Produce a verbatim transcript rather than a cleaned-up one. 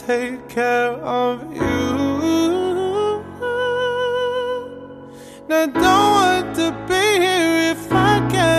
take care of you. And I don't want to be here if I can't